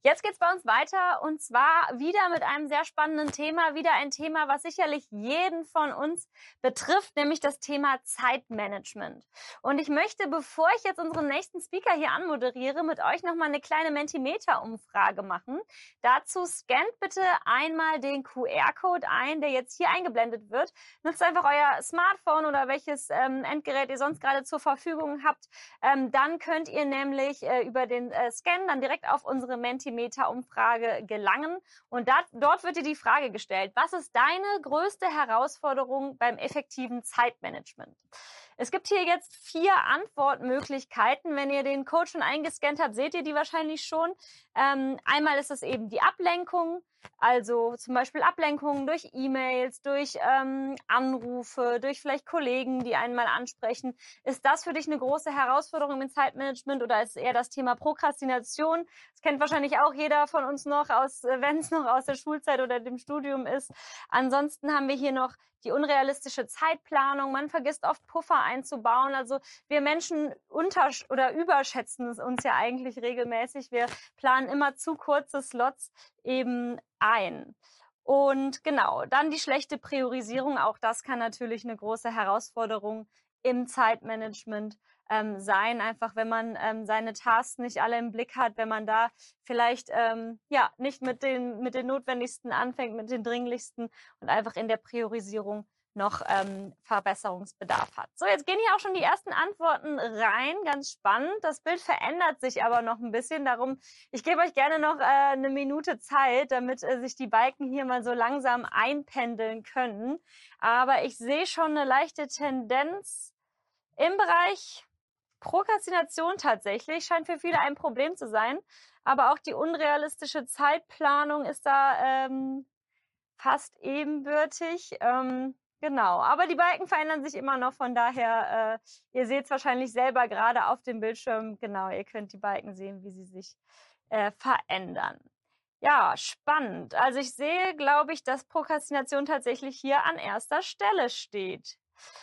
Jetzt geht's bei uns weiter und zwar wieder mit einem sehr spannenden Thema, wieder ein Thema, was sicherlich jeden von uns betrifft, nämlich das Thema Zeitmanagement. Und ich möchte, bevor ich jetzt unseren nächsten Speaker hier anmoderiere, mit euch nochmal eine kleine Mentimeter-Umfrage machen. Dazu scannt bitte einmal den QR-Code ein, der jetzt hier eingeblendet wird. Nutzt einfach euer Smartphone oder welches Endgerät ihr sonst gerade zur Verfügung habt. Dann könnt ihr nämlich über den Scan dann direkt auf unsere Mentimeter-Umfrage gelangen. Und dort wird dir die Frage gestellt: Was ist deine größte Herausforderung beim effektiven Zeitmanagement? Es gibt hier jetzt 4 Antwortmöglichkeiten. Wenn ihr den Code schon eingescannt habt, seht ihr die wahrscheinlich schon. Einmal ist es eben die Ablenkung, also zum Beispiel Ablenkungen durch E-Mails, durch Anrufe, durch vielleicht Kollegen, die einen mal ansprechen. Ist das für dich eine große Herausforderung im Zeitmanagement oder ist es eher das Thema Prokrastination? Das kennt wahrscheinlich auch jeder von uns noch, wenn es noch aus der Schulzeit oder dem Studium ist. Ansonsten haben wir hier noch die unrealistische Zeitplanung. Man vergisst oft Puffer einzubauen. Also wir Menschen überschätzen es uns ja eigentlich regelmäßig. Wir planen immer zu kurze Slots eben ein. Und genau, dann die schlechte Priorisierung. Auch das kann natürlich eine große Herausforderung im Zeitmanagement sein. Einfach, wenn man seine Tasks nicht alle im Blick hat, wenn man da vielleicht nicht mit den notwendigsten anfängt, mit den dringlichsten und einfach in der Priorisierung noch Verbesserungsbedarf hat. So, jetzt gehen hier auch schon die ersten Antworten rein. Ganz spannend. Das Bild verändert sich aber noch ein bisschen. Darum, ich gebe euch gerne noch eine Minute Zeit, damit sich die Balken hier mal so langsam einpendeln können. Aber ich sehe schon eine leichte Tendenz im Bereich Prokrastination tatsächlich. Scheint für viele ein Problem zu sein. Aber auch die unrealistische Zeitplanung ist da fast ebenbürtig. Genau, aber die Balken verändern sich immer noch, von daher, ihr seht es wahrscheinlich selber gerade auf dem Bildschirm. Genau, ihr könnt die Balken sehen, wie sie sich verändern. Ja, spannend. Also ich sehe, glaube ich, dass Prokrastination tatsächlich hier an erster Stelle steht.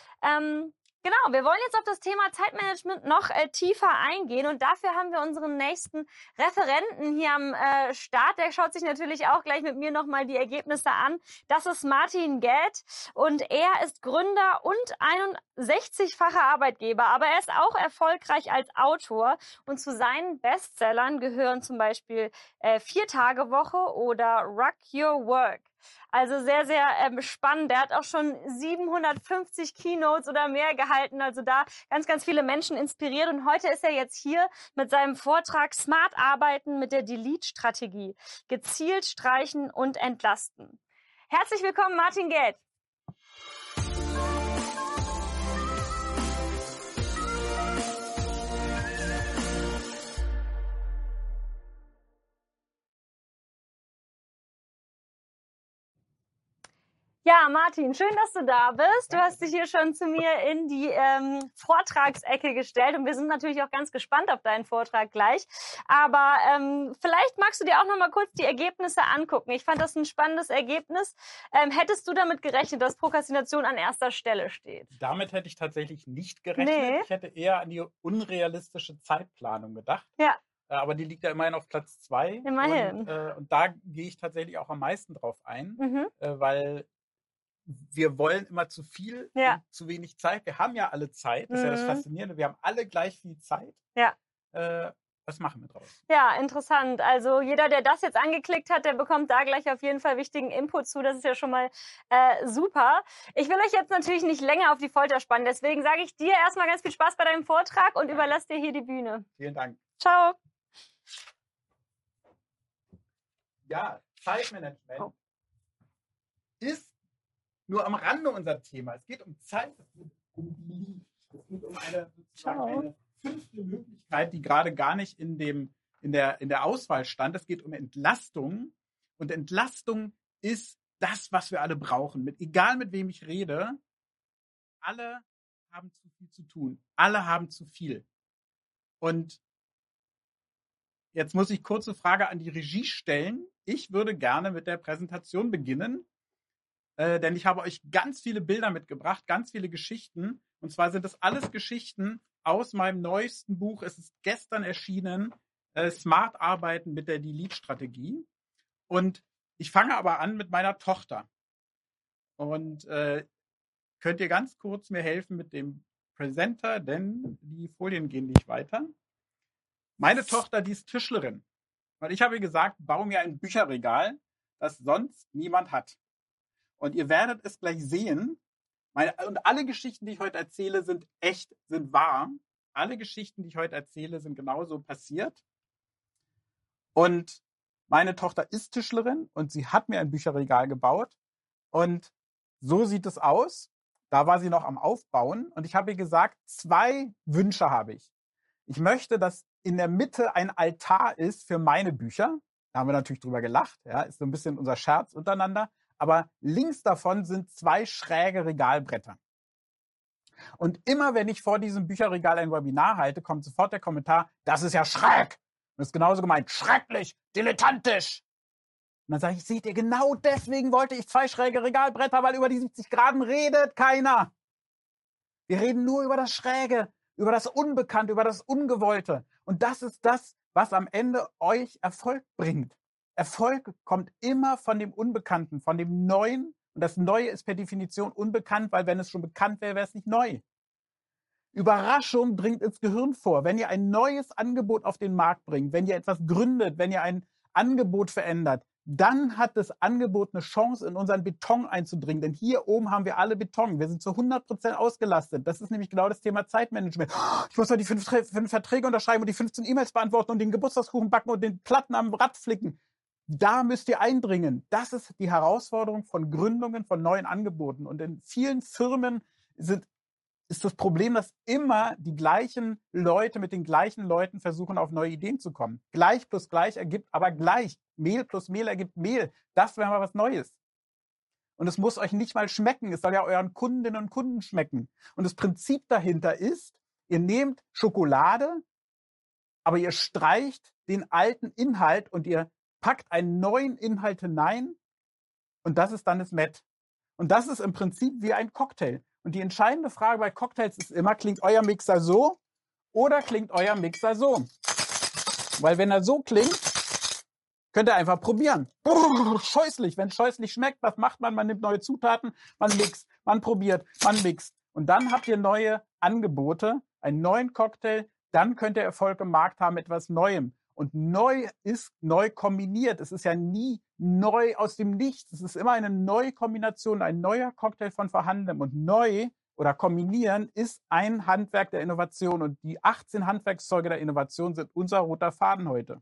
Genau, wir wollen jetzt auf das Thema Zeitmanagement noch tiefer eingehen und dafür haben wir unseren nächsten Referenten hier am Start. Der schaut sich natürlich auch gleich mit mir nochmal die Ergebnisse an. Das ist Martin Gät und er ist Gründer und 61-facher Arbeitgeber, aber er ist auch erfolgreich als Autor und zu seinen Bestsellern gehören zum Beispiel 4-Tage-Woche oder Rock Your Work. Also sehr, sehr spannend. Der hat auch schon 750 Keynotes oder mehr gehalten. Also da ganz, ganz viele Menschen inspiriert. Und heute ist er jetzt hier mit seinem Vortrag Smart Arbeiten mit der Delete-Strategie. Gezielt streichen und entlasten. Herzlich willkommen, Martin Gät. Ja, Martin, schön, dass du da bist. Du hast dich hier schon zu mir in die Vortragsecke gestellt und wir sind natürlich auch ganz gespannt auf deinen Vortrag gleich. Aber vielleicht magst du dir auch noch mal kurz die Ergebnisse angucken. Ich fand das ein spannendes Ergebnis. Hättest du damit gerechnet, dass Prokrastination an erster Stelle steht? Damit hätte ich tatsächlich nicht gerechnet. Nee. Ich hätte eher an die unrealistische Zeitplanung gedacht. Ja. Aber die liegt ja immerhin auf Platz 2. Immerhin. Und da gehe ich tatsächlich auch am meisten drauf ein, weil wir wollen immer zu viel und zu wenig Zeit. Wir haben ja alle Zeit. Das ist ja das Faszinierende. Wir haben alle gleich viel Zeit. Ja. Was machen wir draus? Ja, interessant. Also jeder, der das jetzt angeklickt hat, der bekommt da gleich auf jeden Fall wichtigen Input zu. Das ist ja schon mal super. Ich will euch jetzt natürlich nicht länger auf die Folter spannen. Deswegen sage ich dir erstmal ganz viel Spaß bei deinem Vortrag und überlasse dir hier die Bühne. Vielen Dank. Ciao. Ja, Zeitmanagement ist nur am Rande unser Thema. Es geht um Zeit, es geht um die, es geht um eine 5. Möglichkeit, die gerade gar nicht in der Auswahl stand. Es geht um Entlastung. Und Entlastung ist das, was wir alle brauchen. Egal mit wem ich rede, alle haben zu viel zu tun. Alle haben zu viel. Und jetzt muss ich kurze Frage an die Regie stellen. Ich würde gerne mit der Präsentation beginnen. Denn ich habe euch ganz viele Bilder mitgebracht, ganz viele Geschichten. Und zwar sind das alles Geschichten aus meinem neuesten Buch. Es ist gestern erschienen. smart arbeiten mit der Delete-Strategie. Und ich fange aber an mit meiner Tochter. Und könnt ihr ganz kurz mir helfen mit dem Presenter, denn die Folien gehen nicht weiter. Meine Tochter, die ist Tischlerin. Und ich habe ihr gesagt, baue mir ein Bücherregal, das sonst niemand hat. Und ihr werdet es gleich sehen. Und alle Geschichten, die ich heute erzähle, sind echt, sind wahr. Alle Geschichten, die ich heute erzähle, sind genauso passiert. Und meine Tochter ist Tischlerin und sie hat mir ein Bücherregal gebaut. Und so sieht es aus. Da war sie noch am Aufbauen. Und ich habe ihr gesagt, 2 Wünsche habe ich. Ich möchte, dass in der Mitte ein Altar ist für meine Bücher. Da haben wir natürlich drüber gelacht. Ja, ist so ein bisschen unser Scherz untereinander. Aber links davon sind 2 schräge Regalbretter. Und immer wenn ich vor diesem Bücherregal ein Webinar halte, kommt sofort der Kommentar, das ist ja schräg. Und das ist genauso gemeint, schrecklich, dilettantisch. Und dann sage ich, seht ihr, genau deswegen wollte ich 2 schräge Regalbretter, weil über die 70 Graden redet keiner. Wir reden nur über das Schräge, über das Unbekannte, über das Ungewollte. Und das ist das, was am Ende euch Erfolg bringt. Erfolg kommt immer von dem Unbekannten, von dem Neuen. Und das Neue ist per Definition unbekannt, weil wenn es schon bekannt wäre, wäre es nicht neu. Überraschung dringt ins Gehirn vor. Wenn ihr ein neues Angebot auf den Markt bringt, wenn ihr etwas gründet, wenn ihr ein Angebot verändert, dann hat das Angebot eine Chance, in unseren Beton einzudringen. Denn hier oben haben wir alle Beton. Wir sind zu 100% ausgelastet. Das ist nämlich genau das Thema Zeitmanagement. Ich muss noch die 5 Verträge unterschreiben und die 15 E-Mails beantworten und den Geburtstagskuchen backen und den Platten am Rad flicken. Da müsst ihr eindringen. Das ist die Herausforderung von Gründungen, von neuen Angeboten. Und in vielen Firmen ist das Problem, dass immer die gleichen Leute mit den gleichen Leuten versuchen, auf neue Ideen zu kommen. Gleich plus gleich ergibt aber gleich. Mehl plus Mehl ergibt Mehl. Das wäre mal was Neues. Und es muss euch nicht mal schmecken. Es soll ja euren Kundinnen und Kunden schmecken. Und das Prinzip dahinter ist, ihr nehmt Schokolade, aber ihr streicht den alten Inhalt und ihr packt einen neuen Inhalt hinein und das ist dann das Met. Und das ist im Prinzip wie ein Cocktail. Und die entscheidende Frage bei Cocktails ist immer, klingt euer Mixer so oder klingt euer Mixer so? Weil wenn er so klingt, könnt ihr einfach probieren. Scheußlich. Wenn es scheußlich schmeckt, was macht man? Man nimmt neue Zutaten, man mixt, man probiert, man mixt. Und dann habt ihr neue Angebote, einen neuen Cocktail. Dann könnt ihr Erfolg im Markt haben mit etwas Neuem. Und neu ist neu kombiniert. Es ist ja nie neu aus dem Nichts. Es ist immer eine neue Kombination, ein neuer Cocktail von Vorhandenem. Und neu oder kombinieren ist ein Handwerk der Innovation. Und die 18 Handwerkszeuge der Innovation sind unser roter Faden heute.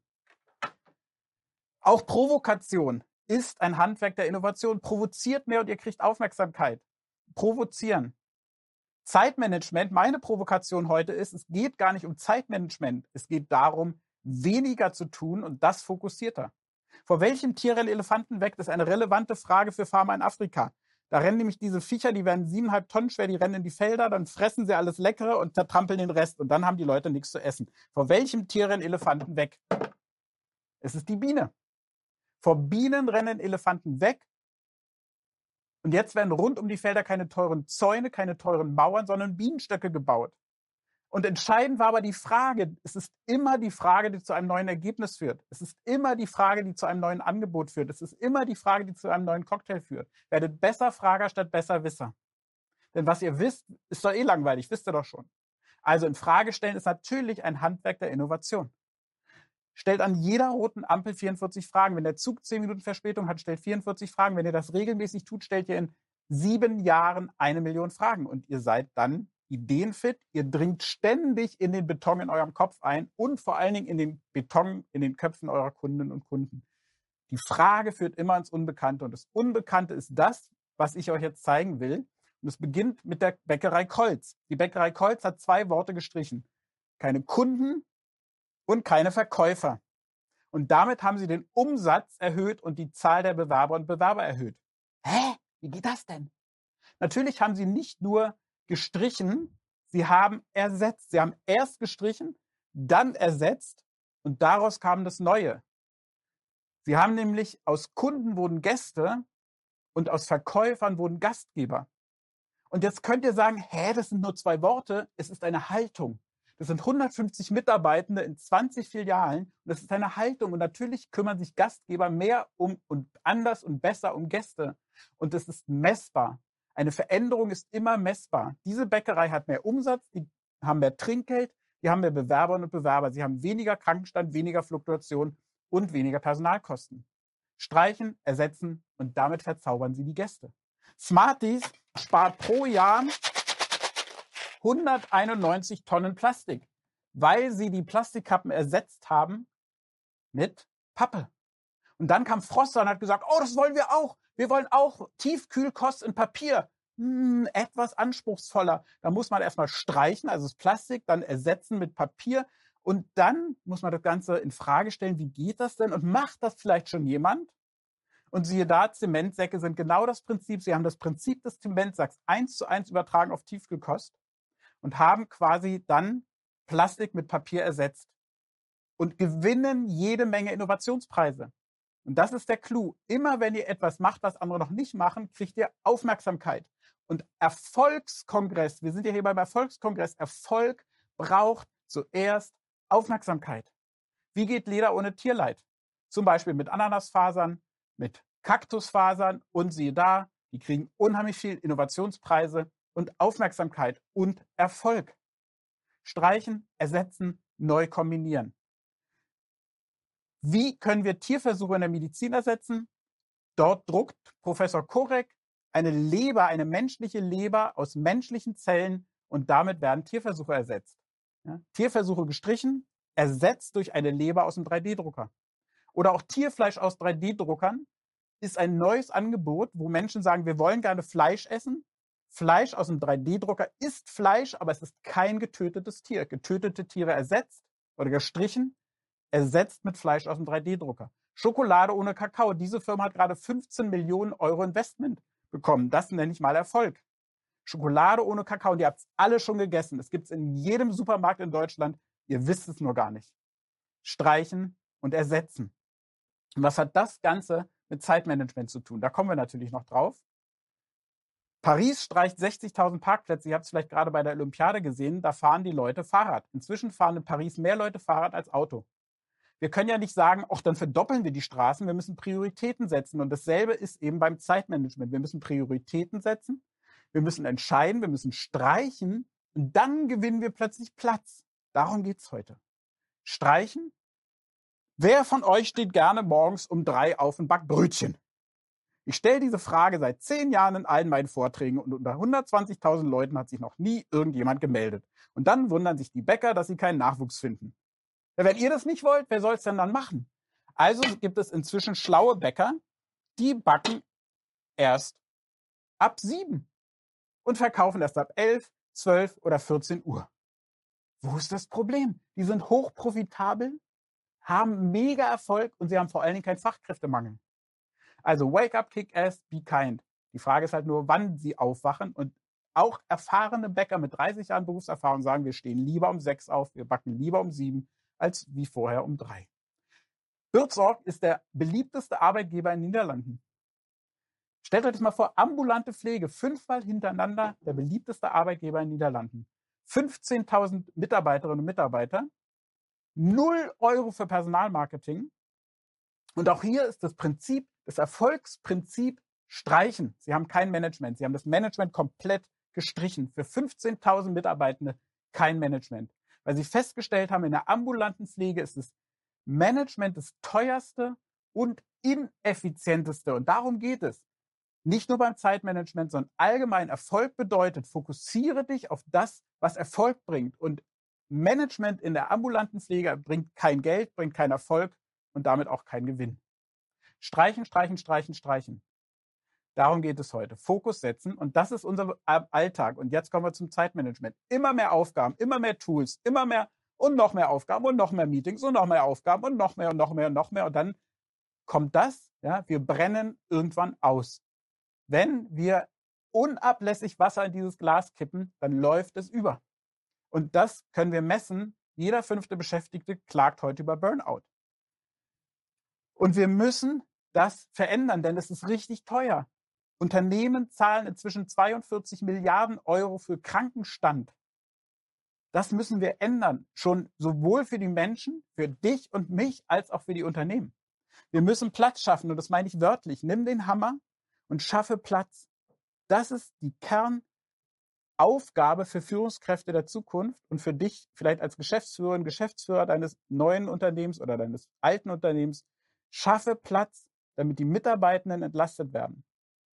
Auch Provokation ist ein Handwerk der Innovation. Provoziert mehr und ihr kriegt Aufmerksamkeit. Provozieren. Zeitmanagement, meine Provokation heute ist, es geht gar nicht um Zeitmanagement. Es geht darum, weniger zu tun und das fokussierter. Vor welchem Tier rennen Elefanten weg? Das ist eine relevante Frage für Farmer in Afrika. Da rennen nämlich diese Viecher, die werden 7,5 Tonnen schwer, die rennen in die Felder, dann fressen sie alles Leckere und zertrampeln den Rest und dann haben die Leute nichts zu essen. Vor welchem Tier rennen Elefanten weg? Es ist die Biene. Vor Bienen rennen Elefanten weg. Und jetzt werden rund um die Felder keine teuren Zäune, keine teuren Mauern, sondern Bienenstöcke gebaut. Und entscheidend war aber die Frage, es ist immer die Frage, die zu einem neuen Ergebnis führt. Es ist immer die Frage, die zu einem neuen Angebot führt. Es ist immer die Frage, die zu einem neuen Cocktail führt. Werdet besser Frager statt besser Wisser. Denn was ihr wisst, ist doch eh langweilig, wisst ihr doch schon. Also in Frage stellen ist natürlich ein Handwerk der Innovation. Stellt an jeder roten Ampel 44 Fragen. Wenn der Zug 10 Minuten Verspätung hat, stellt 44 Fragen. Wenn ihr das regelmäßig tut, stellt ihr in 7 Jahren 1 Million Fragen. Und ihr seid dann ideenfit. Ihr dringt ständig in den Beton in eurem Kopf ein und vor allen Dingen in den Beton in den Köpfen eurer Kundinnen und Kunden. Die Frage führt immer ins Unbekannte. Und das Unbekannte ist das, was ich euch jetzt zeigen will. Und es beginnt mit der Bäckerei Kolz. Die Bäckerei Kolz hat 2 Worte gestrichen. Keine Kunden und keine Verkäufer. Und damit haben sie den Umsatz erhöht und die Zahl der Bewerber und Bewerber erhöht. Hä? Wie geht das denn? Natürlich haben sie nicht nur gestrichen, sie haben ersetzt. Sie haben erst gestrichen, dann ersetzt und daraus kam das Neue. Sie haben nämlich aus Kunden wurden Gäste und aus Verkäufern wurden Gastgeber. Und jetzt könnt ihr sagen, das sind nur 2 Worte, es ist eine Haltung. Das sind 150 Mitarbeitende in 20 Filialen. Und das ist eine Haltung. Und natürlich kümmern sich Gastgeber mehr um und anders und besser um Gäste. Und das ist messbar. Eine Veränderung ist immer messbar. Diese Bäckerei hat mehr Umsatz, die haben mehr Trinkgeld, die haben mehr Bewerberinnen und Bewerber. Sie haben weniger Krankenstand, weniger Fluktuation und weniger Personalkosten. Streichen, ersetzen und damit verzaubern sie die Gäste. Smarties spart pro Jahr 191 Tonnen Plastik, weil sie die Plastikkappen ersetzt haben mit Pappe. Und dann kam Froster und hat gesagt, oh, das wollen wir auch. Wir wollen auch Tiefkühlkost in Papier. Etwas anspruchsvoller. Da muss man erstmal streichen, also das Plastik, dann ersetzen mit Papier. Und dann muss man das Ganze in Frage stellen, wie geht das denn? Und macht das vielleicht schon jemand? Und siehe da, Zementsäcke sind genau das Prinzip. Sie haben das Prinzip des Zementsacks 1:1 übertragen auf Tiefkühlkost und haben quasi dann Plastik mit Papier ersetzt und gewinnen jede Menge Innovationspreise. Und das ist der Clou. Immer wenn ihr etwas macht, was andere noch nicht machen, kriegt ihr Aufmerksamkeit. Und Erfolgskongress, wir sind ja hier beim Erfolgskongress, Erfolg braucht zuerst Aufmerksamkeit. Wie geht Leder ohne Tierleid? Zum Beispiel mit Ananasfasern, mit Kaktusfasern und siehe da, die kriegen unheimlich viel Innovationspreise und Aufmerksamkeit und Erfolg. Streichen, ersetzen, neu kombinieren. Wie können wir Tierversuche in der Medizin ersetzen? Dort druckt Professor Korek eine Leber, eine menschliche Leber aus menschlichen Zellen und damit werden Tierversuche ersetzt. Ja? Tierversuche gestrichen, ersetzt durch eine Leber aus einem 3D-Drucker. Oder auch Tierfleisch aus 3D-Druckern ist ein neues Angebot, wo Menschen sagen, wir wollen gerne Fleisch essen. Fleisch aus einem 3D-Drucker ist Fleisch, aber es ist kein getötetes Tier. Getötete Tiere ersetzt oder gestrichen, ersetzt mit Fleisch aus dem 3D-Drucker. Schokolade ohne Kakao. Diese Firma hat gerade 15 Millionen Euro Investment bekommen. Das nenne ich mal Erfolg. Schokolade ohne Kakao. Und ihr habt es alle schon gegessen. Es gibt es in jedem Supermarkt in Deutschland. Ihr wisst es nur gar nicht. Streichen und ersetzen. Und was hat das Ganze mit Zeitmanagement zu tun? Da kommen wir natürlich noch drauf. Paris streicht 60.000 Parkplätze. Ihr habt es vielleicht gerade bei der Olympiade gesehen. Da fahren die Leute Fahrrad. Inzwischen fahren in Paris mehr Leute Fahrrad als Auto. Wir können ja nicht sagen, ach, dann verdoppeln wir die Straßen. Wir müssen Prioritäten setzen. Und dasselbe ist eben beim Zeitmanagement. Wir müssen Prioritäten setzen. Wir müssen entscheiden. Wir müssen streichen. Und dann gewinnen wir plötzlich Platz. Darum geht es heute. Streichen. Wer von euch steht gerne morgens um 3 auf und backt Brötchen? Ich stelle diese Frage seit 10 Jahren in allen meinen Vorträgen und unter 120.000 Leuten hat sich noch nie irgendjemand gemeldet. Und dann wundern sich die Bäcker, dass sie keinen Nachwuchs finden. Ja, wenn ihr das nicht wollt, wer soll es denn dann machen? Also gibt es inzwischen schlaue Bäcker, die backen erst ab 7 und verkaufen erst ab 11, 12 oder 14 Uhr. Wo ist das Problem? Die sind hochprofitabel, haben mega Erfolg und sie haben vor allen Dingen keinen Fachkräftemangel. Also wake up, kick ass, be kind. Die Frage ist halt nur, wann sie aufwachen. Und auch erfahrene Bäcker mit 30 Jahren Berufserfahrung sagen, wir stehen lieber um 6 auf, wir backen lieber um 7, als wie vorher um 3. Buurtzorg ist der beliebteste Arbeitgeber in den Niederlanden. Stellt euch das mal vor, ambulante Pflege, 5-mal hintereinander der beliebteste Arbeitgeber in den Niederlanden. 15.000 Mitarbeiterinnen und Mitarbeiter, 0 Euro für Personalmarketing. Und auch hier ist das Prinzip, das Erfolgsprinzip streichen. Sie haben kein Management. Sie haben das Management komplett gestrichen. Für 15.000 Mitarbeitende kein Management. Weil sie festgestellt haben, in der ambulanten Pflege ist das Management das teuerste und ineffizienteste. Und darum geht es. Nicht nur beim Zeitmanagement, sondern allgemein Erfolg bedeutet, fokussiere dich auf das, was Erfolg bringt. Und Management in der ambulanten Pflege bringt kein Geld, bringt keinen Erfolg und damit auch keinen Gewinn. Streichen, streichen, streichen, streichen. Darum geht es heute. Fokus setzen und das ist unser Alltag. Und jetzt kommen wir zum Zeitmanagement. Immer mehr Aufgaben, immer mehr Tools, immer mehr und noch mehr Aufgaben und noch mehr Meetings und noch mehr Aufgaben und noch mehr und noch mehr und noch mehr. Und dann kommt das, ja, wir brennen irgendwann aus. Wenn wir unablässig Wasser in dieses Glas kippen, dann läuft es über. Und das können wir messen. Jeder 5. Beschäftigte klagt heute über Burnout. Und wir müssen das verändern, denn es ist richtig teuer. Unternehmen zahlen inzwischen 42 Milliarden Euro für Krankenstand. Das müssen wir ändern, schon sowohl für die Menschen, für dich und mich, als auch für die Unternehmen. Wir müssen Platz schaffen und das meine ich wörtlich. Nimm den Hammer und schaffe Platz. Das ist die Kernaufgabe für Führungskräfte der Zukunft und für dich vielleicht als Geschäftsführerin, Geschäftsführer deines neuen Unternehmens oder deines alten Unternehmens. Schaffe Platz, damit die Mitarbeitenden entlastet werden.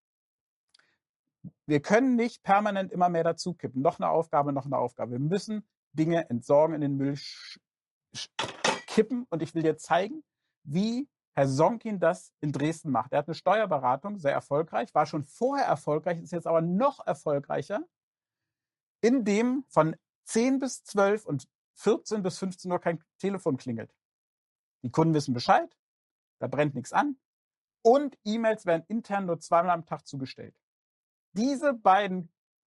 Wir können nicht permanent immer mehr dazukippen. Noch eine Aufgabe, noch eine Aufgabe. Wir müssen Dinge entsorgen, in den Müll kippen. Und ich will dir zeigen, wie Herr Sonkin das in Dresden macht. Er hat eine Steuerberatung, sehr erfolgreich, war schon vorher erfolgreich, ist jetzt aber noch erfolgreicher, in dem von 10 bis 12 und 14 bis 15 Uhr kein Telefon klingelt. Die Kunden wissen Bescheid, da brennt nichts an und E-Mails werden intern nur 2-mal am Tag zugestellt. Diese beiden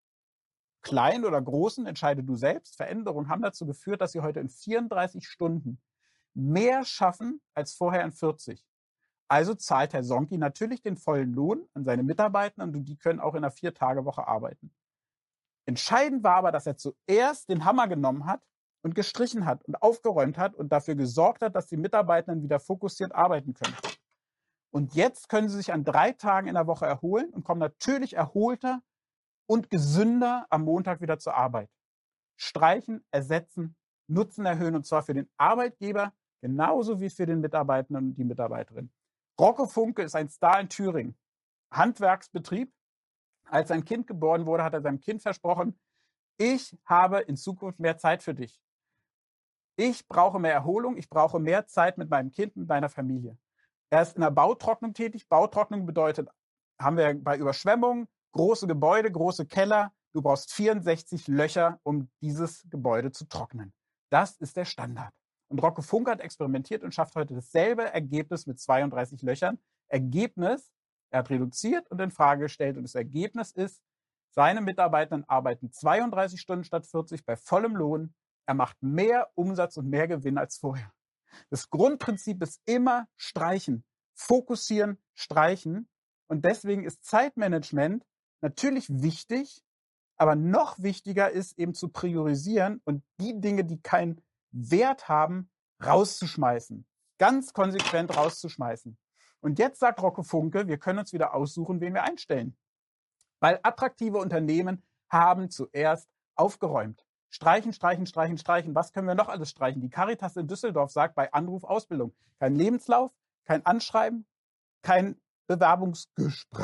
kleinen oder großen, entscheide du selbst, Veränderungen haben dazu geführt, dass sie heute in 34 Stunden mehr schaffen als vorher in 40. Also zahlt Herr Sonki natürlich den vollen Lohn an seine Mitarbeiter und die können auch in einer 4-Tage-Woche arbeiten. Entscheidend war aber, dass er zuerst den Hammer genommen hat und gestrichen hat und aufgeräumt hat und dafür gesorgt hat, dass die Mitarbeitenden wieder fokussiert arbeiten können. Und jetzt können sie sich an 3 Tagen in der Woche erholen und kommen natürlich erholter und gesünder am Montag wieder zur Arbeit. Streichen, ersetzen, Nutzen erhöhen und zwar für den Arbeitgeber genauso wie für den Mitarbeitenden und die Mitarbeiterin. Rocco Funke ist ein Star in Thüringen. Handwerksbetrieb. Als sein Kind geboren wurde, hat er seinem Kind versprochen, ich habe in Zukunft mehr Zeit für dich. Ich brauche mehr Erholung, ich brauche mehr Zeit mit meinem Kind, mit meiner Familie. Er ist in der Bautrocknung tätig. Bautrocknung bedeutet, haben wir bei Überschwemmungen, große Gebäude, große Keller. Du brauchst 64 Löcher, um dieses Gebäude zu trocknen. Das ist der Standard. Und Rocco Funke hat experimentiert und schafft heute dasselbe Ergebnis mit 32 Löchern. Ergebnis, er hat reduziert und in Frage gestellt. Und das Ergebnis ist, seine Mitarbeiter arbeiten 32 Stunden statt 40 bei vollem Lohn. Er macht mehr Umsatz und mehr Gewinn als vorher. Das Grundprinzip ist immer streichen, fokussieren, streichen. Und deswegen ist Zeitmanagement natürlich wichtig, aber noch wichtiger ist eben zu priorisieren und die Dinge, die keinen Wert haben, rauszuschmeißen. Ganz konsequent rauszuschmeißen. Und jetzt sagt Rocco Funke, wir können uns wieder aussuchen, wen wir einstellen. Weil attraktive Unternehmen haben zuerst aufgeräumt. Streichen, streichen, streichen, streichen. Was können wir noch alles streichen? Die Caritas in Düsseldorf sagt bei Anruf Ausbildung kein Lebenslauf, kein Anschreiben, kein Bewerbungsgespräch.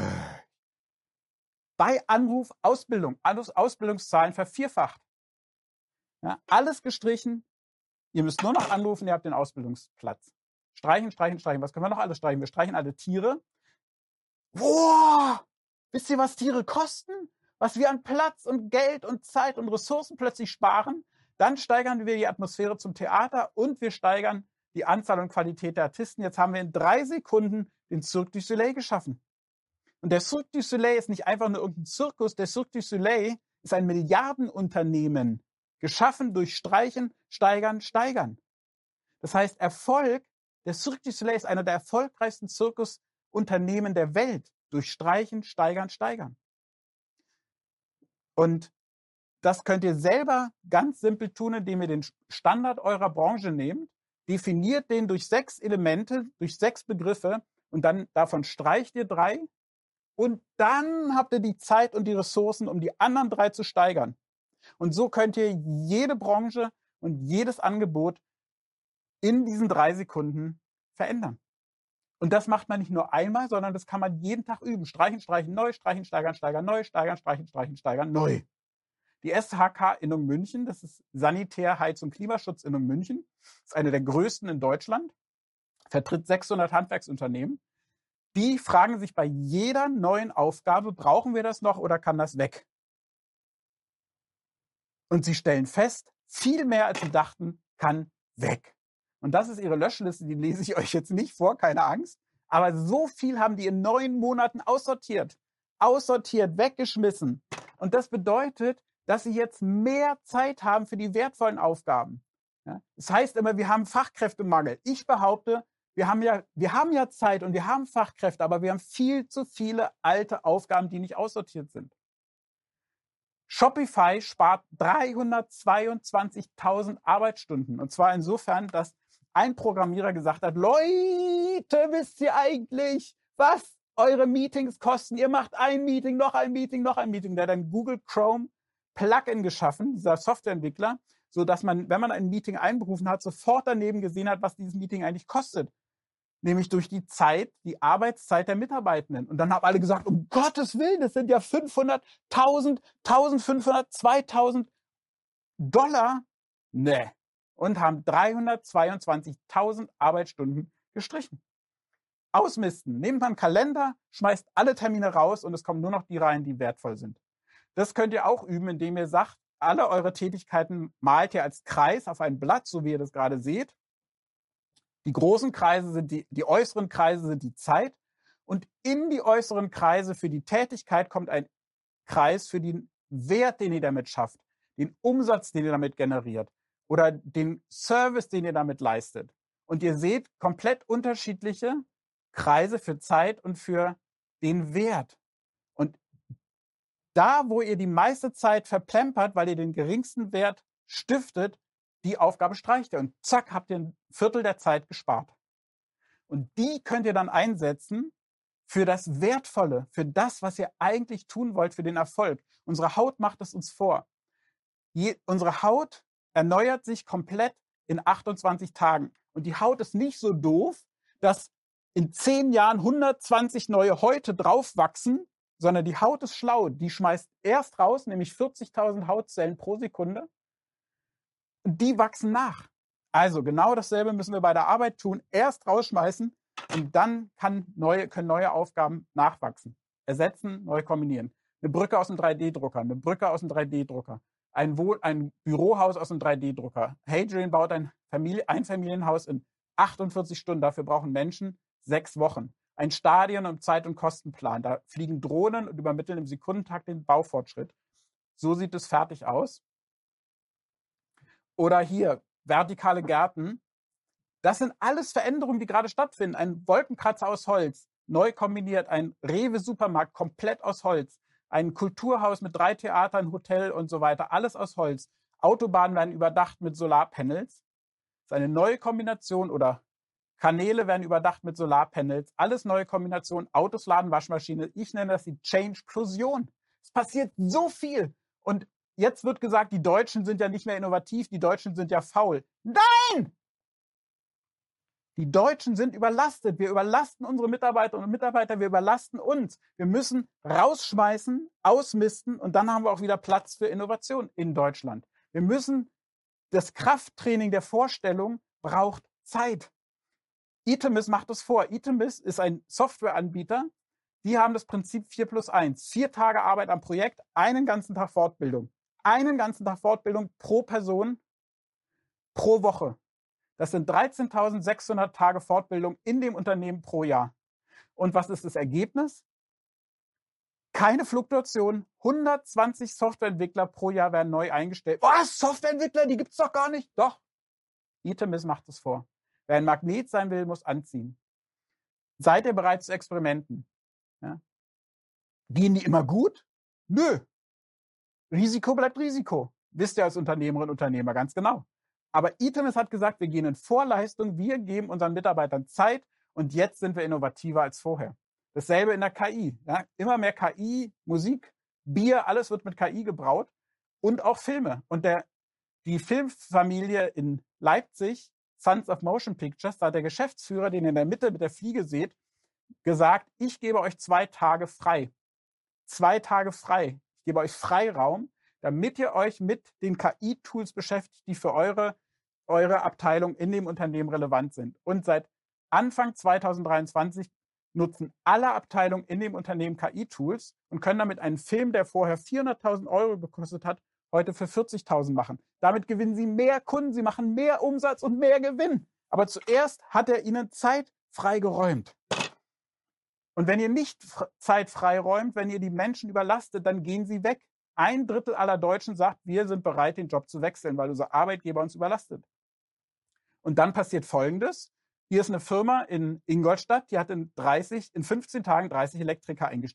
Bei Anruf Ausbildung, Ausbildungszahlen vervierfacht. Ja, alles gestrichen. Ihr müsst nur noch anrufen, ihr habt den Ausbildungsplatz. Streichen, streichen, streichen. Was können wir noch alles streichen? Wir streichen alle Tiere. Boah! Wisst ihr, was Tiere kosten? Was wir an Platz und Geld und Zeit und Ressourcen plötzlich sparen? Dann steigern wir die Atmosphäre zum Theater und wir steigern die Anzahl und Qualität der Artisten. Jetzt haben wir in 3 Sekunden den Cirque du Soleil geschaffen. Und der Cirque du Soleil ist nicht einfach nur irgendein Zirkus. Der Cirque du Soleil ist ein Milliardenunternehmen, geschaffen durch Streichen, Steigern, Steigern. Das heißt, Erfolg, der Cirque du Soleil ist einer der erfolgreichsten Zirkusunternehmen der Welt. Durch Streichen, Steigern, Steigern. Und das könnt ihr selber ganz simpel tun, indem ihr den Standard eurer Branche nehmt, definiert den durch 6 Elemente, durch 6 Begriffe und dann davon streicht ihr 3 und dann habt ihr die Zeit und die Ressourcen, um die anderen 3 zu steigern. Und so könnt ihr jede Branche und jedes Angebot in diesen 3 Sekunden verändern. Und das macht man nicht nur einmal, sondern das kann man jeden Tag üben. Streichen, streichen, neu, streichen, steigern, steigern, neu, steigern, streichen, streichen, steigern, neu. Die SHK-Innung München, das ist Sanitär, Heiz- und Klimaschutz-Innung München, ist eine der größten in Deutschland, vertritt 600 Handwerksunternehmen. Die fragen sich bei jeder neuen Aufgabe, brauchen wir das noch oder kann das weg? Und sie stellen fest, viel mehr als sie dachten, kann weg. Und das ist ihre Löschliste, die lese ich euch jetzt nicht vor, keine Angst. Aber so viel haben die in 9 Monaten aussortiert, weggeschmissen. Und das bedeutet, dass sie jetzt mehr Zeit haben für die wertvollen Aufgaben. Ja? Das heißt immer, wir haben Fachkräftemangel. Ich behaupte, wir haben ja Zeit und wir haben Fachkräfte, aber wir haben viel zu viele alte Aufgaben, die nicht aussortiert sind. Shopify spart 322.000 Arbeitsstunden. Und zwar insofern, dass ein Programmierer gesagt hat, Leute, wisst ihr eigentlich, was eure Meetings kosten? Ihr macht ein Meeting, noch ein Meeting, noch ein Meeting. Der hat ein Google Chrome Plugin geschaffen, dieser Softwareentwickler, so dass man, wenn man ein Meeting einberufen hat, sofort daneben gesehen hat, was dieses Meeting eigentlich kostet. Nämlich durch die Zeit, die Arbeitszeit der Mitarbeitenden. Und dann haben alle gesagt, um Gottes Willen, das sind ja 500, 1000, 1500, 2000 Dollar. Nee. Und haben 322.000 Arbeitsstunden gestrichen. Ausmisten. Nehmt man einen Kalender, schmeißt alle Termine raus und es kommen nur noch die rein, die wertvoll sind. Das könnt ihr auch üben, indem ihr sagt, alle eure Tätigkeiten malt ihr als Kreis auf ein Blatt, so wie ihr das gerade seht. Die großen Kreise sind die äußeren Kreise sind die Zeit. Und in die äußeren Kreise für die Tätigkeit kommt ein Kreis für den Wert, den ihr damit schafft, den Umsatz, den ihr damit generiert oder den Service, den ihr damit leistet. Und ihr seht komplett unterschiedliche Kreise für Zeit und für den Wert. Und da, wo ihr die meiste Zeit verplempert, weil ihr den geringsten Wert stiftet, die Aufgabe streicht ihr. Und zack, habt ihr ein Viertel der Zeit gespart. Und die könnt ihr dann einsetzen für das Wertvolle, für das, was ihr eigentlich tun wollt, für den Erfolg. Unsere Haut macht es uns vor. Unsere Haut erneuert sich komplett in 28 Tagen. Und die Haut ist nicht so doof, dass in 10 Jahren 120 neue Häute draufwachsen, sondern die Haut ist schlau. Die schmeißt erst raus, nämlich 40.000 Hautzellen pro Sekunde. Und die wachsen nach. Also genau dasselbe müssen wir bei der Arbeit tun. Erst rausschmeißen und dann können neue Aufgaben nachwachsen. Ersetzen, neu kombinieren. Eine Brücke aus dem 3D-Drucker, eine Brücke aus dem 3D-Drucker. Ein Bürohaus aus dem 3D-Drucker. Hadrian baut ein Einfamilienhaus in 48 Stunden. Dafür brauchen Menschen 6 Wochen. Ein Stadion und Zeit- und Kostenplan. Da fliegen Drohnen und übermitteln im Sekundentakt den Baufortschritt. So sieht es fertig aus. Oder hier, vertikale Gärten. Das sind alles Veränderungen, die gerade stattfinden. Ein Wolkenkratzer aus Holz, neu kombiniert, ein Rewe-Supermarkt komplett aus Holz, ein Kulturhaus mit 3 Theatern, Hotel und so weiter, alles aus Holz. Autobahnen werden überdacht mit Solarpanels. Das ist eine neue Kombination oder Kanäle werden überdacht mit Solarpanels. Alles neue Kombinationen. Autos laden Waschmaschine. Ich nenne das die Change-Plosion. Es passiert so viel. Und jetzt wird gesagt, die Deutschen sind ja nicht mehr innovativ, die Deutschen sind ja faul. Nein! Die Deutschen sind überlastet. Wir überlasten unsere Mitarbeiterinnen und Mitarbeiter, wir überlasten uns. Wir müssen rausschmeißen, ausmisten und dann haben wir auch wieder Platz für Innovation in Deutschland. Wir müssen, das Krafttraining der Vorstellung braucht Zeit. Itemis macht es vor. Itemis ist ein Softwareanbieter. Die haben das Prinzip 4+1. 4 Tage Arbeit am Projekt, einen ganzen Tag Fortbildung. Einen ganzen Tag Fortbildung pro Person, pro Woche. Das sind 13.600 Tage Fortbildung in dem Unternehmen pro Jahr. Und was ist das Ergebnis? Keine Fluktuation. 120 Softwareentwickler pro Jahr werden neu eingestellt. Was? Softwareentwickler? Die gibt es doch gar nicht. Doch. Itemis macht es vor. Wer ein Magnet sein will, muss anziehen. Seid ihr bereit zu Experimenten? Ja? Gehen die immer gut? Nö. Risiko bleibt Risiko. Wisst ihr als Unternehmerin und Unternehmer ganz genau. Aber Itemis hat gesagt, wir gehen in Vorleistung, wir geben unseren Mitarbeitern Zeit und jetzt sind wir innovativer als vorher. Dasselbe in der KI. Ja? Immer mehr KI, Musik, Bier, alles wird mit KI gebraut und auch Filme. Und die Filmfamilie in Leipzig, Sons of Motion Pictures, da hat der Geschäftsführer, den ihr in der Mitte mit der Fliege seht, gesagt, ich gebe euch 2 Tage frei. 2 Tage frei. Ich gebe euch Freiraum, damit ihr euch mit den KI-Tools beschäftigt, die für eure Abteilung in dem Unternehmen relevant sind. Und seit Anfang 2023 nutzen alle Abteilungen in dem Unternehmen KI-Tools und können damit einen Film, der vorher 400.000 Euro gekostet hat, heute für 40.000 machen. Damit gewinnen sie mehr Kunden, sie machen mehr Umsatz und mehr Gewinn. Aber zuerst hat er ihnen Zeit freigeräumt. Und wenn ihr nicht Zeit freiräumt, wenn ihr die Menschen überlastet, dann gehen sie weg. 1/3 aller Deutschen sagt, wir sind bereit, den Job zu wechseln, weil unser Arbeitgeber uns überlastet. Und dann passiert Folgendes. Hier ist eine Firma in Ingolstadt, die hat in 15 Tagen 30 Elektriker eingestellt.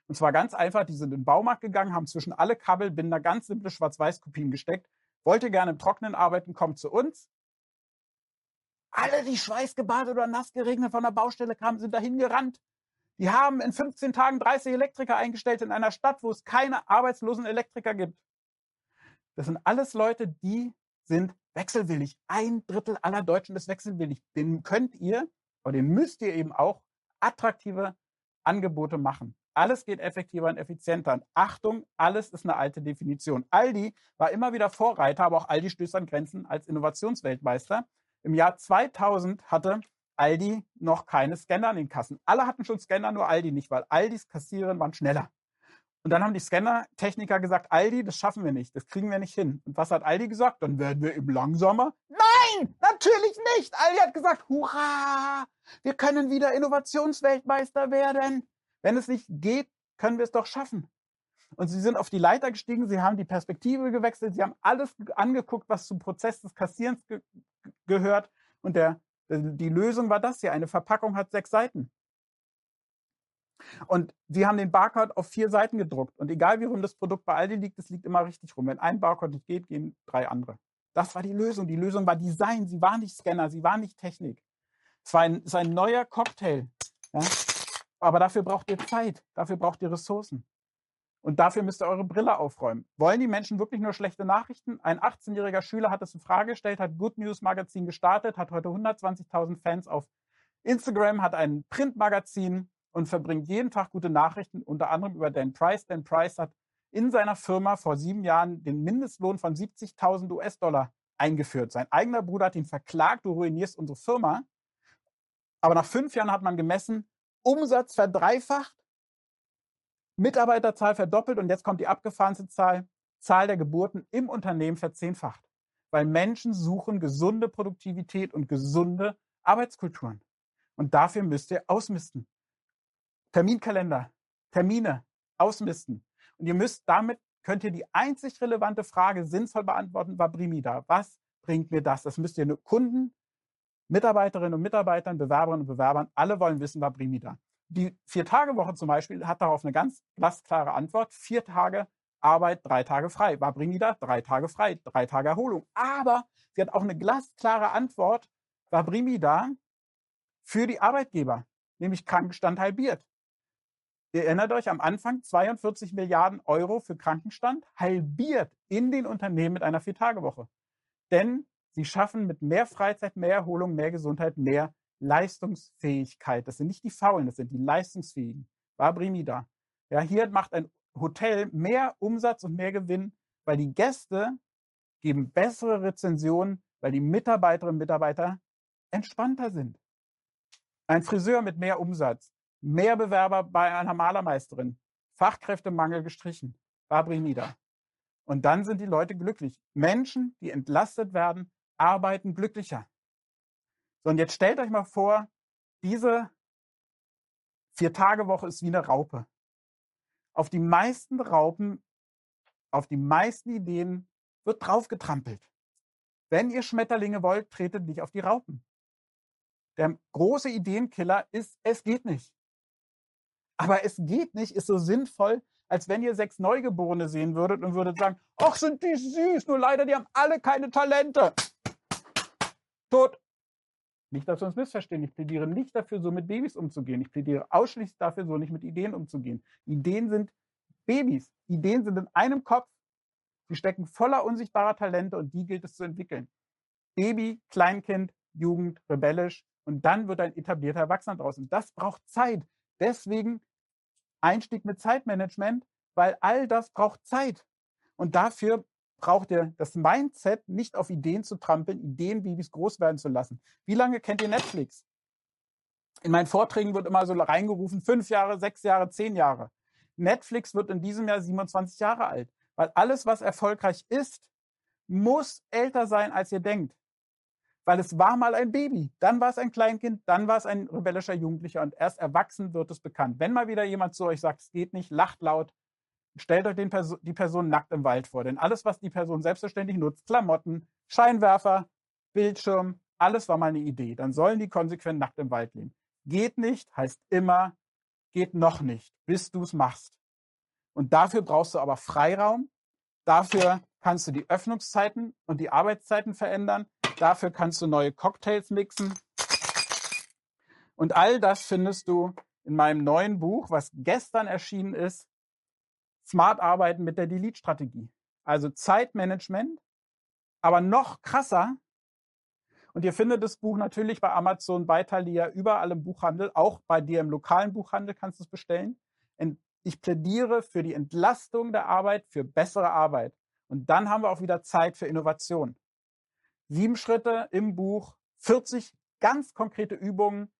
Und zwar ganz einfach, die sind in den Baumarkt gegangen, haben zwischen alle Kabelbinder ganz simple Schwarz-Weiß-Kopien gesteckt. Wollt ihr gerne im Trockenen arbeiten, kommt zu uns. Alle, die schweißgebadet oder nass geregnet von der Baustelle kamen, sind dahin gerannt. Die haben in 15 Tagen 30 Elektriker eingestellt in einer Stadt, wo es keine arbeitslosen Elektriker gibt. Das sind alles Leute, die sind wechselwillig. 1/3 aller Deutschen ist wechselwillig. Den könnt ihr, oder den müsst ihr eben auch attraktive Angebote machen. Alles geht effektiver und effizienter. Und Achtung, alles ist eine alte Definition. Aldi war immer wieder Vorreiter, aber auch Aldi stößt an Grenzen als Innovationsweltmeister. Im Jahr 2000 hatte Aldi noch keine Scanner in den Kassen. Alle hatten schon Scanner, nur Aldi nicht, weil Aldis Kassiererin waren schneller. Und dann haben die Scanner-Techniker gesagt, Aldi, das schaffen wir nicht, das kriegen wir nicht hin. Und was hat Aldi gesagt? Dann werden wir eben langsamer. Nein, natürlich nicht. Aldi hat gesagt, hurra, wir können wieder Innovationsweltmeister werden. Wenn es nicht geht, können wir es doch schaffen. Und sie sind auf die Leiter gestiegen, sie haben die Perspektive gewechselt, sie haben alles angeguckt, was zum Prozess des Kassierens gehört. Und die Lösung war das hier, eine Verpackung hat 6 Seiten. Und sie haben den Barcode auf 4 Seiten gedruckt. Und egal wie rum das Produkt bei Aldi liegt, es liegt immer richtig rum. Wenn ein Barcode nicht geht, gehen 3 andere. Das war die Lösung. Die Lösung war Design. Sie war nicht Scanner, sie war nicht Technik. Es war ein neuer Cocktail. Ja? Aber dafür braucht ihr Zeit. Dafür braucht ihr Ressourcen. Und dafür müsst ihr eure Brille aufräumen. Wollen die Menschen wirklich nur schlechte Nachrichten? Ein 18-jähriger Schüler hat das in Frage gestellt, hat Good News Magazin gestartet, hat heute 120.000 Fans auf Instagram, hat ein Printmagazin und verbringt jeden Tag gute Nachrichten, unter anderem über Dan Price. Dan Price hat in seiner Firma vor 7 Jahren den Mindestlohn von 70.000 US-Dollar eingeführt. Sein eigener Bruder hat ihn verklagt, du ruinierst unsere Firma. Aber nach 5 Jahren hat man gemessen, Umsatz verdreifacht, Mitarbeiterzahl verdoppelt und jetzt kommt die abgefahrenste Zahl der Geburten im Unternehmen verzehnfacht. Weil Menschen suchen gesunde Produktivität und gesunde Arbeitskulturen. Und dafür müsst ihr ausmisten. Terminkalender, Termine, ausmisten. Und könnt ihr die einzig relevante Frage sinnvoll beantworten, war Brimida. Was bringt mir das? Das müsst ihr Kunden, Mitarbeiterinnen und Mitarbeitern, Bewerberinnen und Bewerbern, alle wollen wissen, war Brimida. Die 4-Tage-Woche zum Beispiel hat darauf eine ganz glasklare Antwort. 4 Tage Arbeit, 3 Tage frei. War Brimida, 3 Tage frei, 3 Tage Erholung. Aber sie hat auch eine glasklare Antwort, war Brimida für die Arbeitgeber, nämlich Krankenstand halbiert. Ihr erinnert euch, am Anfang 42 Milliarden Euro für Krankenstand, halbiert in den Unternehmen mit einer 4-Tage-Woche. Denn sie schaffen mit mehr Freizeit, mehr Erholung, mehr Gesundheit, mehr Leistungsfähigkeit. Das sind nicht die Faulen, das sind die Leistungsfähigen. War Brimida. Ja, hier macht ein Hotel mehr Umsatz und mehr Gewinn, weil die Gäste geben bessere Rezensionen, weil die Mitarbeiterinnen und Mitarbeiter entspannter sind. Ein Friseur mit mehr Umsatz, mehr Bewerber bei einer Malermeisterin, Fachkräftemangel gestrichen, war Brimida. Und dann sind die Leute glücklich. Menschen, die entlastet werden, arbeiten glücklicher. So, und jetzt stellt euch mal vor, diese 4-Tage-Woche ist wie eine Raupe. Auf die meisten Raupen, auf die meisten Ideen wird draufgetrampelt. Wenn ihr Schmetterlinge wollt, tretet nicht auf die Raupen. Der große Ideenkiller ist, es geht nicht. Aber es geht nicht ist so sinnvoll, als wenn ihr 6 Neugeborene sehen würdet und würdet sagen, ach, sind die süß, nur leider, die haben alle keine Talente. Tot. Nicht, dass wir uns missverstehen. Ich plädiere nicht dafür, so mit Babys umzugehen. Ich plädiere ausschließlich dafür, so nicht mit Ideen umzugehen. Ideen sind Babys. Ideen sind in einem Kopf. Sie stecken voller unsichtbarer Talente und die gilt es zu entwickeln. Baby, Kleinkind, Jugend, rebellisch und dann wird ein etablierter Erwachsener draus. Und das braucht Zeit. Deswegen Einstieg mit Zeitmanagement, weil all das braucht Zeit. Und dafür braucht ihr das Mindset, nicht auf Ideen zu trampeln, Ideenbabys groß werden zu lassen. Wie lange kennt ihr Netflix? In meinen Vorträgen wird immer so reingerufen, 5 Jahre, 6 Jahre, 10 Jahre. Netflix wird in diesem Jahr 27 Jahre alt. Weil alles, was erfolgreich ist, muss älter sein, als ihr denkt. Weil es war mal ein Baby, dann war es ein Kleinkind, dann war es ein rebellischer Jugendlicher und erst erwachsen wird es bekannt. Wenn mal wieder jemand zu euch sagt, es geht nicht, lacht laut, stellt euch die Person nackt im Wald vor. Denn alles, was die Person selbstverständlich nutzt, Klamotten, Scheinwerfer, Bildschirm, alles war mal eine Idee. Dann sollen die konsequent nackt im Wald leben. Geht nicht, heißt immer geht noch nicht, bis du es machst. Und dafür brauchst du aber Freiraum. Dafür kannst du die Öffnungszeiten und die Arbeitszeiten verändern. Dafür kannst du neue Cocktails mixen. Und all das findest du in meinem neuen Buch, was gestern erschienen ist, Smart Arbeiten mit der Delete-Strategie. Also Zeitmanagement, aber noch krasser. Und ihr findet das Buch natürlich bei Amazon, bei Thalia, überall im Buchhandel. Auch bei dir im lokalen Buchhandel kannst du es bestellen. Ich plädiere für die Entlastung der Arbeit, für bessere Arbeit. Und dann haben wir auch wieder Zeit für Innovation. 7 Schritte im Buch, 40 ganz konkrete Übungen,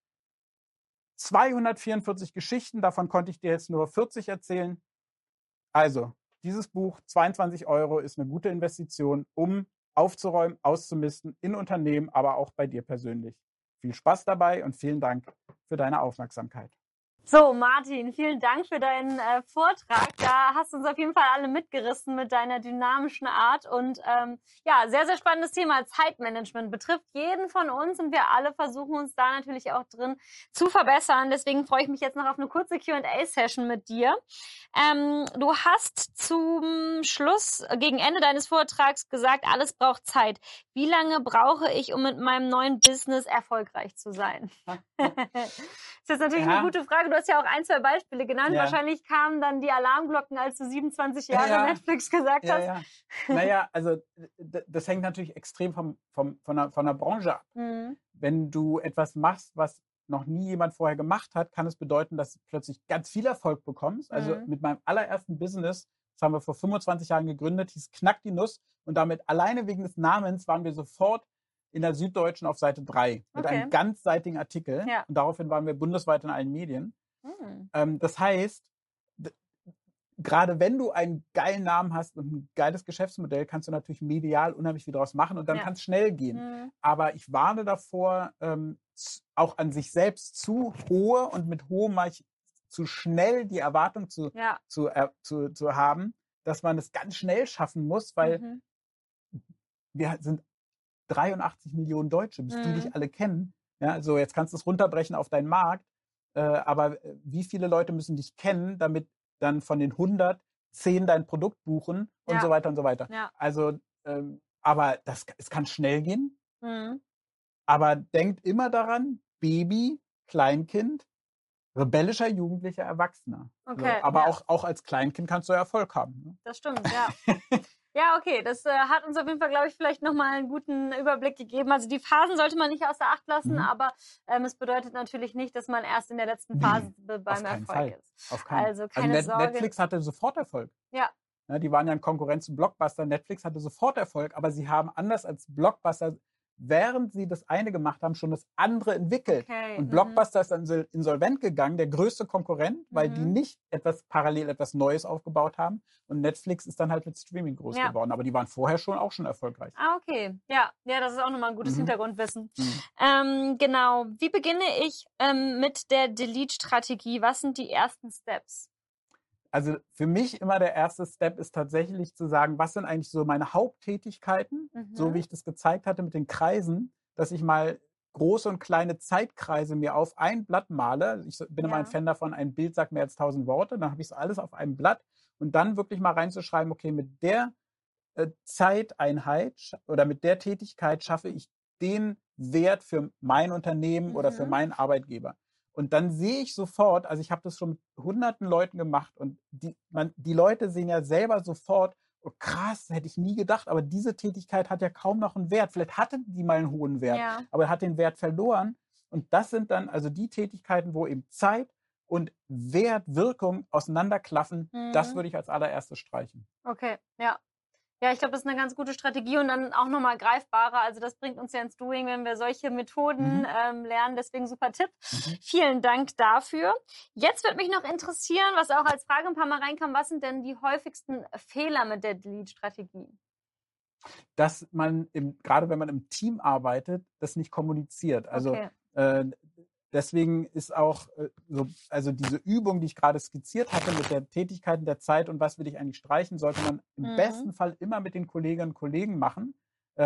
244 Geschichten, davon konnte ich dir jetzt nur 40 erzählen. Also, dieses Buch, 22 € ist eine gute Investition, um aufzuräumen, auszumisten in Unternehmen, aber auch bei dir persönlich. Viel Spaß dabei und vielen Dank für deine Aufmerksamkeit. So, Martin, vielen Dank für deinen Vortrag. Da hast du uns auf jeden Fall alle mitgerissen mit deiner dynamischen Art. Und ja, sehr, sehr spannendes Thema. Zeitmanagement betrifft jeden von uns und wir alle versuchen uns da natürlich auch drin zu verbessern. Deswegen freue ich mich jetzt noch auf eine kurze Q&A-Session mit dir. Du hast zum Schluss, gegen Ende deines Vortrags gesagt, alles braucht Zeit. Wie lange brauche ich, um mit meinem neuen Business erfolgreich zu sein? Das ist natürlich eine gute Frage. Du hast ja auch 1, 2 Beispiele genannt. Ja. Wahrscheinlich kamen dann die Alarmglocken, als du 27 Jahre Netflix gesagt hast. Ja. Naja, also das hängt natürlich extrem von der Branche ab. Mhm. Wenn du etwas machst, was noch nie jemand vorher gemacht hat, kann es bedeuten, dass du plötzlich ganz viel Erfolg bekommst. Also mit meinem allerersten Business, das haben wir vor 25 Jahren gegründet, hieß Knack die Nuss. Und damit alleine wegen des Namens waren wir sofort in der Süddeutschen auf Seite 3 mit einem ganzseitigen Artikel. Ja. Und daraufhin waren wir bundesweit in allen Medien. Das heißt, gerade wenn du einen geilen Namen hast und ein geiles Geschäftsmodell, kannst du natürlich medial unheimlich viel draus machen und dann kann es schnell gehen. Aber ich warne davor, auch an sich selbst zu hohe und mit hohem mache ich zu schnell die Erwartung zu haben, dass man es ganz schnell schaffen muss, weil wir sind 83 Millionen Deutsche, bis die dich alle kennen. Ja, so jetzt kannst du es runterbrechen auf deinen Markt, aber wie viele Leute müssen dich kennen, damit dann von den 100 10 dein Produkt buchen und so weiter und so weiter. Ja. Also, aber es kann schnell gehen. Aber denkt immer daran, Baby, Kleinkind, rebellischer Jugendlicher, Erwachsener. Okay, so, aber auch als Kleinkind kannst du Erfolg haben. Ne? Das stimmt, ja. Ja, okay, das hat uns auf jeden Fall, glaube ich, vielleicht nochmal einen guten Überblick gegeben. Also die Phasen sollte man nicht außer Acht lassen, aber es bedeutet natürlich nicht, dass man erst in der letzten Phase beim Erfolg ist. Auf keinen. Also keine Sorge. Netflix hatte sofort Erfolg. Ja. Die waren ja in Konkurrenz zu Blockbuster. Netflix hatte sofort Erfolg, aber sie haben anders als Blockbuster, während sie das eine gemacht haben, schon das andere entwickelt. Okay. Und Blockbuster ist dann insolvent gegangen, der größte Konkurrent, weil die nicht parallel etwas Neues aufgebaut haben. Und Netflix ist dann halt mit Streaming groß geworden. Aber die waren vorher auch schon erfolgreich. Ah, okay. Ja, das ist auch nochmal ein gutes Hintergrundwissen. Genau. Wie beginne ich mit der Delete-Strategie? Was sind die ersten Steps? Also für mich immer der erste Step ist tatsächlich zu sagen, was sind eigentlich so meine Haupttätigkeiten, so wie ich das gezeigt hatte mit den Kreisen, dass ich mal große und kleine Zeitkreise mir auf ein Blatt male. Ich bin immer ein Fan davon, ein Bild sagt mehr als 1000 Worte, dann habe ich es alles auf einem Blatt und dann wirklich mal reinzuschreiben, okay, mit der Zeiteinheit oder mit der Tätigkeit schaffe ich den Wert für mein Unternehmen oder für meinen Arbeitgeber. Und dann sehe ich sofort, also ich habe das schon mit hunderten Leuten gemacht und die Leute sehen ja selber sofort, oh krass, hätte ich nie gedacht, aber diese Tätigkeit hat ja kaum noch einen Wert. Vielleicht hatte die mal einen hohen Wert, aber hat den Wert verloren. Und das sind dann also die Tätigkeiten, wo eben Zeit und Wert, Wirkung auseinanderklaffen. Das würde ich als allererstes streichen. Okay, ja. Ja, ich glaube, das ist eine ganz gute Strategie und dann auch nochmal greifbarer. Also das bringt uns ja ins Doing, wenn wir solche Methoden lernen. Deswegen super Tipp. Vielen Dank dafür. Jetzt würde mich noch interessieren, was auch als Frage ein paar Mal reinkam, was sind denn die häufigsten Fehler mit der Delete-Strategie? Dass man, gerade wenn man im Team arbeitet, das nicht kommuniziert. Also deswegen ist auch also diese Übung, die ich gerade skizziert hatte mit der Tätigkeiten der Zeit und was will ich eigentlich streichen, sollte man im besten Fall immer mit den Kolleginnen und Kollegen machen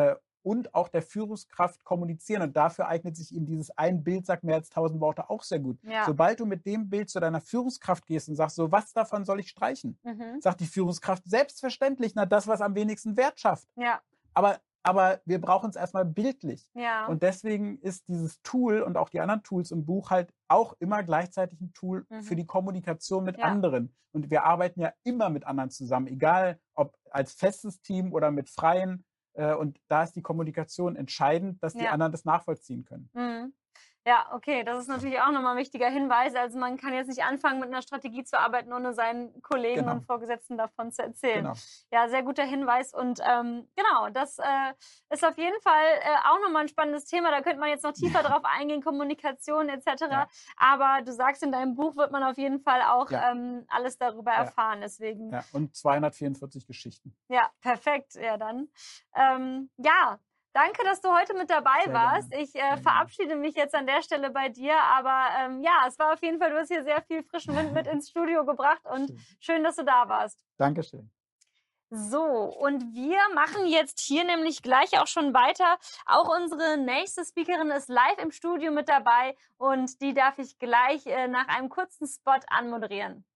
und auch der Führungskraft kommunizieren. Und dafür eignet sich eben dieses ein Bild sagt mehr als 1000 Worte auch sehr gut. Ja. Sobald du mit dem Bild zu deiner Führungskraft gehst und sagst, so, was davon soll ich streichen? Sagt die Führungskraft, selbstverständlich, das, was am wenigsten Wert schafft. Ja. Aber wir brauchen es erstmal bildlich. Ja. Und deswegen ist dieses Tool und auch die anderen Tools im Buch halt auch immer gleichzeitig ein Tool für die Kommunikation mit anderen. Und wir arbeiten ja immer mit anderen zusammen, egal ob als festes Team oder mit Freien. Und da ist die Kommunikation entscheidend, dass die anderen das nachvollziehen können. Ja, okay, das ist natürlich auch nochmal ein wichtiger Hinweis. Also man kann jetzt nicht anfangen, mit einer Strategie zu arbeiten, ohne seinen Kollegen und Vorgesetzten davon zu erzählen. Genau. Ja, sehr guter Hinweis. Und genau, das ist auf jeden Fall auch nochmal ein spannendes Thema. Da könnte man jetzt noch tiefer drauf eingehen, Kommunikation etc. Ja. Aber du sagst, in deinem Buch wird man auf jeden Fall auch alles darüber erfahren. Deswegen. Ja, und 244 Geschichten. Ja, perfekt. Ja, dann. Danke, dass du heute mit dabei warst. Ich verabschiede mich jetzt an der Stelle bei dir. Aber es war auf jeden Fall, du hast hier sehr viel frischen Wind mit ins Studio gebracht und schön, dass du da warst. Dankeschön. So, und wir machen jetzt hier nämlich gleich auch schon weiter. Auch unsere nächste Speakerin ist live im Studio mit dabei und die darf ich gleich nach einem kurzen Spot anmoderieren.